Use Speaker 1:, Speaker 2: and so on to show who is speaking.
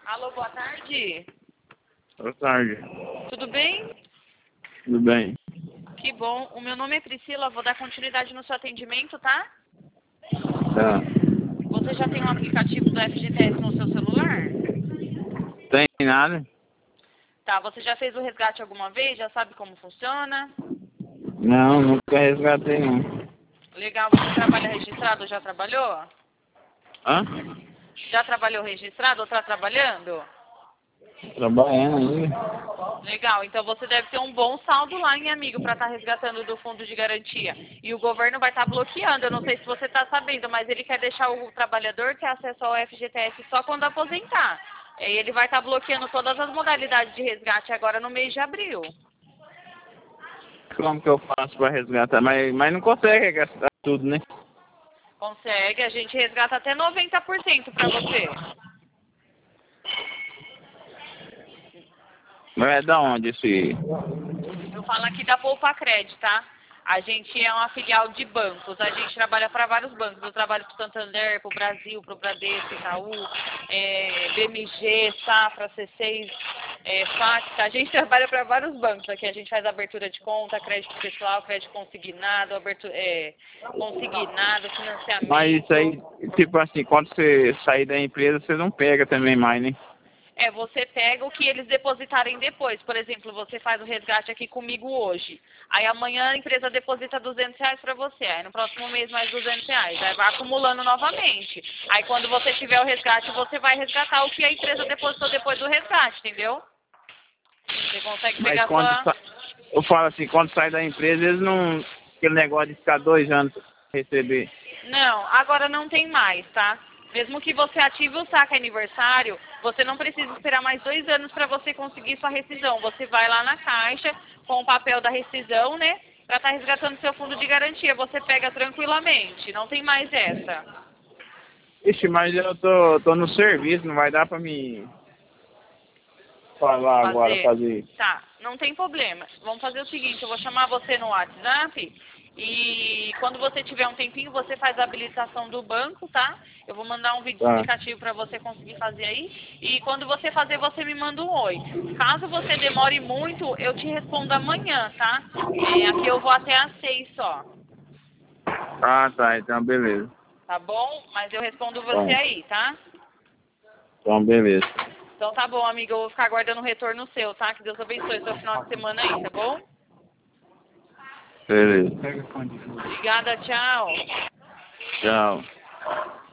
Speaker 1: Alô, boa tarde.
Speaker 2: Boa tarde.
Speaker 1: Tudo bem?
Speaker 2: Tudo bem?
Speaker 1: Que bom. O meu nome é Priscila, vou dar continuidade no seu atendimento, tá?
Speaker 2: Tá.
Speaker 1: Você já tem um aplicativo do FGTS no seu celular?
Speaker 2: Tem nada?
Speaker 1: Tá, você já fez o resgate alguma vez? Já sabe como funciona?
Speaker 2: Não, nunca resgatei não.
Speaker 1: Legal, você trabalha registrado ou já trabalhou?
Speaker 2: Hã?
Speaker 1: Já trabalhou registrado ou está trabalhando?
Speaker 2: Trabalhando ainda.
Speaker 1: Legal, então você deve ter um bom saldo lá, hein, amigo, para estar resgatando do fundo de garantia. E o governo vai estar bloqueando, eu não sei se você está sabendo, mas ele quer deixar o trabalhador ter acesso ao FGTS só quando aposentar. E ele vai estar bloqueando todas as modalidades de resgate agora no mês de abril.
Speaker 2: Como que eu faço pra resgatar? Mas não consegue gastar tudo, né?
Speaker 1: Consegue, a gente resgata até 90% para você.
Speaker 2: Mas é da onde esse...
Speaker 1: Eu falo aqui da Poupa Cred, tá? A gente é uma filial de bancos. A gente trabalha para vários bancos. Eu trabalho para o Santander, para o Brasil, para o Bradesco, Itaú, BMG, Safra, C6, Facta. A gente trabalha para vários bancos aqui. A gente faz abertura de conta, crédito pessoal, crédito consignado, consignado, financiamento.
Speaker 2: Mas isso aí, tipo assim, quando você sair da empresa, você não pega também mais, né?
Speaker 1: Você pega o que eles depositarem depois. Por exemplo, você faz o resgate aqui comigo hoje. Aí amanhã a empresa deposita R$ 200 para você. Aí no próximo mês mais R$ 200. Aí vai acumulando novamente. Aí quando você tiver o resgate, você vai resgatar o que a empresa depositou depois do resgate, entendeu? Você consegue
Speaker 2: Mas
Speaker 1: pegar
Speaker 2: quando
Speaker 1: sua...
Speaker 2: eu falo assim, quando sai da empresa, eles não... Aquele negócio de ficar 2 anos pra receber.
Speaker 1: Não, agora não tem mais, tá? Mesmo que você ative o saque aniversário, você não precisa esperar mais 2 anos para você conseguir sua rescisão. Você vai lá na caixa com o papel da rescisão, né? Para estar resgatando seu fundo de garantia. Você pega tranquilamente, não tem mais essa.
Speaker 2: Ixi, mas eu tô no serviço, não vai dar pra me falar agora,
Speaker 1: Fazer.
Speaker 2: fazer.
Speaker 1: Tá, não tem problema. Vamos fazer o seguinte, eu vou chamar você no WhatsApp e quando você tiver um tempinho, você faz a habilitação do banco, tá? Eu vou mandar um vídeo
Speaker 2: Tá.
Speaker 1: explicativo para você conseguir fazer aí. E quando você fazer, você me manda um oi. Caso você demore muito, eu te respondo amanhã, tá? Aqui eu vou até às 6 só,
Speaker 2: Ah, tá, então beleza.
Speaker 1: tá bom? Mas eu respondo você
Speaker 2: Tá.
Speaker 1: aí, tá?
Speaker 2: Então beleza.
Speaker 1: Então tá bom, amiga, eu vou ficar aguardando o retorno seu, tá? Que Deus abençoe seu final de semana aí, tá bom?
Speaker 2: Beleza.
Speaker 1: Obrigada, tchau.
Speaker 2: Tchau.